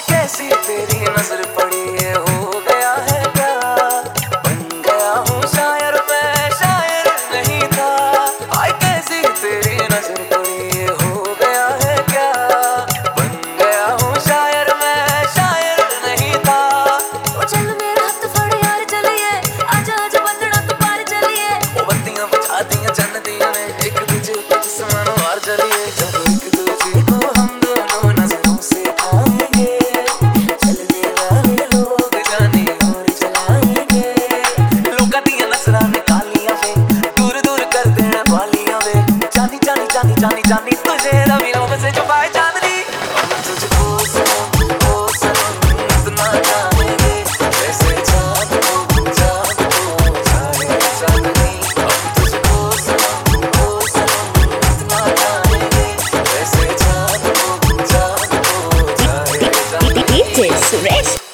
कैसी तेरी नजर पड़ी है, हो गया है क्या, बन गया हूँ शायर मैं, शायर नहीं था। हाय कैसी तेरी नजर पड़ी है, हो गया है क्या, बन गया हूँ शायर मैं, शायर नहीं था। ओ चल मेरा हाथ फड़ यार चलिए, आजा आजा बंदना तू पार चलिए। वो बत्तियां बुझा दिया जन दिया ने, एक दूजे को जिस्मानो हार चलिए। जब एक दूजे को हम दोनों नजरों से पाएंगे, चलने वाले लोग जाने और चलाएंगे। लोका दिया नजरा ने कालियां वे, दूर दूर कर देना वालियां वे। जानी जानी जानी जानी जानी तुझे रवि लोग से छुपाए चांदनी। हम तुझको सनम ओ सनम इतना चाहेंगे, जैसे चाँद को चाँद को चाहे चांदनी। हम तुझको सनम ओ सनम इतना चाहेंगे, जैसे चाँद को चाँद को चाहे चांदनी। DJ Suresh